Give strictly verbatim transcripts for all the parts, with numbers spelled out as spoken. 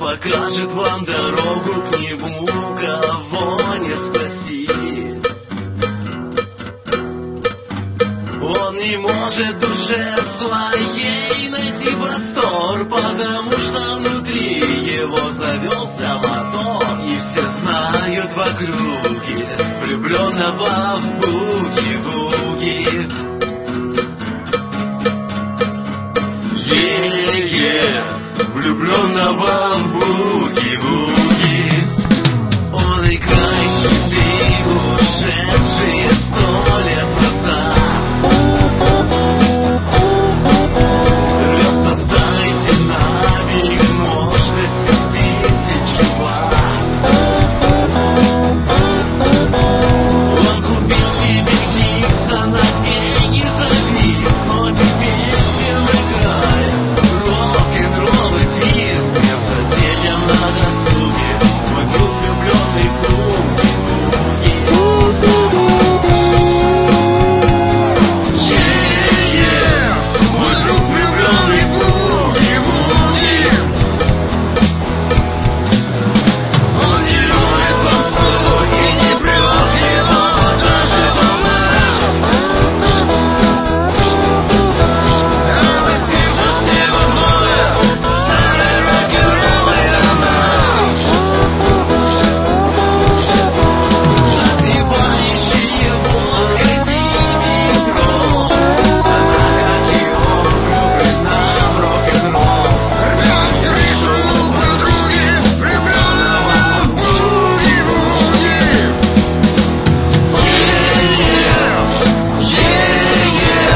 покажет вам дорогу к нему, кого не спасти. Он не может душе своей найти простор, потому что внутри его завелся мотор. И все знают в округе влюбленного в буги-вуги. Е-е, влюбленного в буги-вуги. Он играет хиты, ушедшие сто лет назад. Рвется старый динамик мощностью в тысячу ватт. Он купил себе клипса на деньги за квиз, но теперь всем играет рок-н-ролл и твист. Всем соседям на досуге мой друг влюбленный в буги-вуги. Е-е, мой друг влюбленный в буги-вуги. Он не любит попсу и не прет его даже волна. Радости повседневная, старый рок-н-ролл и она. Запивающие водкой димитро. Она, как и он, влюблена в рок-н-ролл. Рвет крышу подруги, влюбленного в буги-вуги. Е-е, е-е.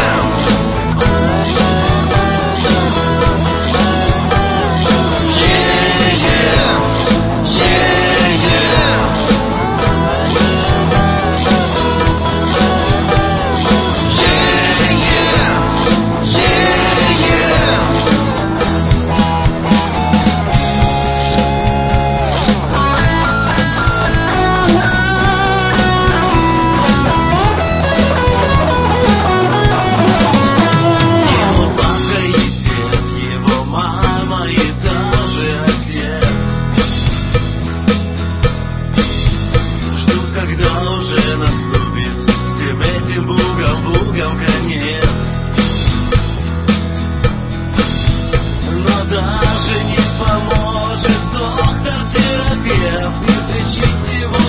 Его бабка и дед, его мама и даже отец ждут, когда уже наступит всем этим бугам-бугам конец. Но даже не поможет доктор-терапевт излечить его